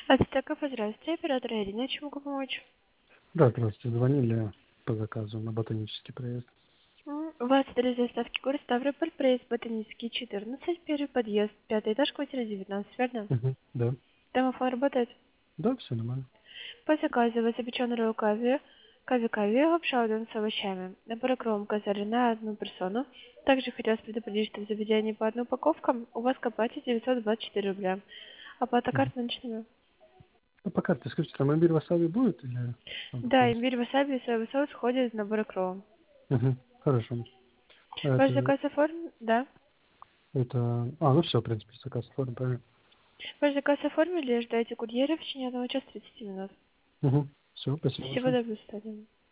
Ацтека, здравствуйте, оператор Ирина, чем могу помочь? Да, здравствуйте. Звонили по заказу на ботанический проезд. У вас адрес доставки город Ставрополь, проезд Ботанический, 14, первый подъезд, пятый этаж, квартира 19, верно? Да. Домофон работает. Да, все нормально. По заказу вас запечен ролл кави, обшалден с овощами. Набор кромка на одну персону. Также хотелось предупредить, что в заведении по одной упаковкам у вас копайте 924 рубля. Оплата Мгм. карт наличными. Ну, по карте скажите, там имбирь васаби будет или надо Да, просто? имбирь, васаби и соевый соус входит в набор кром. Хорошо. А Ваш Это, заказ оформлен? Да. ну все, в принципе, заказ оформлен, правильно? Ваш заказ оформили, ждайте курьера в течение 1 часа 30 минут. Все, спасибо Всего большое. доброго, Стадиум.